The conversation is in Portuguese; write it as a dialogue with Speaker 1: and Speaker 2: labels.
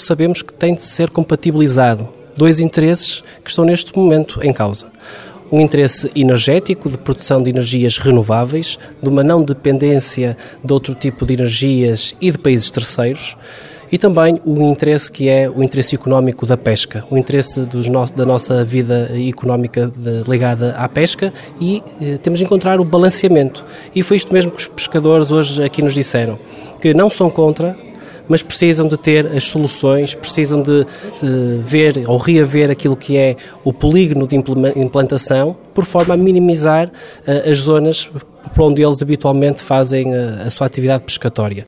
Speaker 1: sabemos que tem de ser compatibilizado. Dois interesses que estão neste momento em causa. Um interesse energético, de produção de energias renováveis, de uma não dependência de outro tipo de energias e de países terceiros, e também o interesse que é o interesse económico da pesca, o interesse da nossa vida económica ligada à pesca, e temos de encontrar o balanceamento. E foi isto mesmo que os pescadores hoje aqui nos disseram, que não são contra, mas precisam de ter as soluções, precisam de ver ou reaver aquilo que é o polígono de implantação, por forma a minimizar as zonas por onde eles habitualmente fazem a sua atividade pescatória.